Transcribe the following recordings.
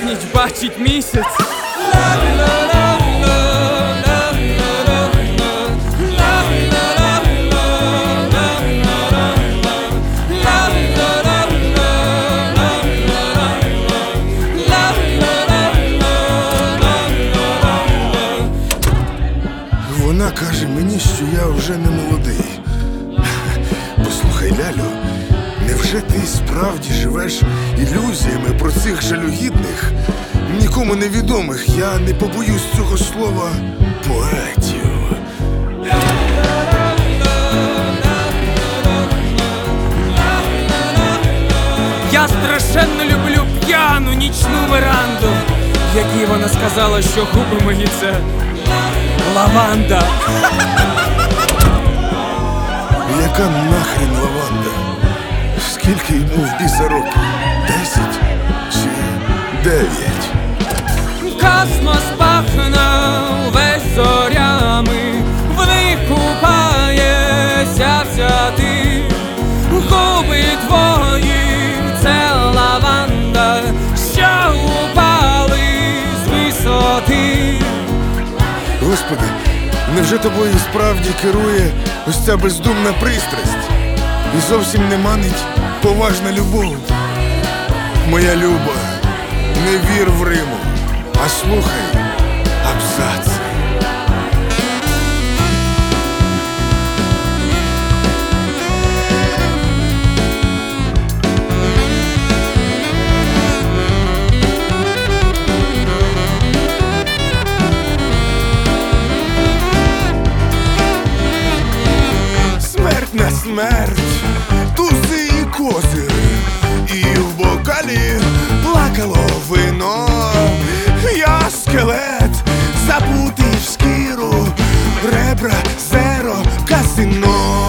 ніч бачить місяць. Вона каже мені, що я вже не молодий. Послухай, Лялю, невже ти справді живеш ілюзіями про цих жалюгідних, нікому невідомих, я не побоюсь цього слова, поетів? Я страшенно люблю п'яну нічну веранду, в якій вона сказала, що губи мої – це лаванда. Яка нахрен лаванда? Скільки йому в біса років? 10 чи 9? Космос пахне весь зорями, в них купаєшся вся ти. Губи твої – це лаванда, що упали з висоти. Господи, невже тобою справді керує ось ця бездумна пристрасть? І зовсім не манить поважна любов? Моя Люба, не вір в Риму, а слухай абзаци. Смерть на смерть, тузи і козири, і в бокалі плакало вино. Я скелет, забутий в шкіру, ребра, зеро, казино.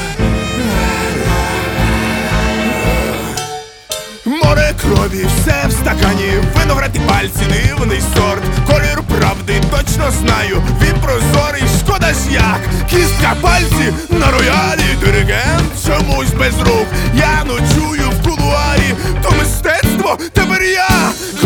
Море крові, все в стакані, виноград і пальці, дивний сорт. Колір правди точно знаю, він прозорий, шкода ж як. Кістка пальці на роялі, диригент чомусь без рук. Я ночую в кулуарі, то мистецтво, тепер я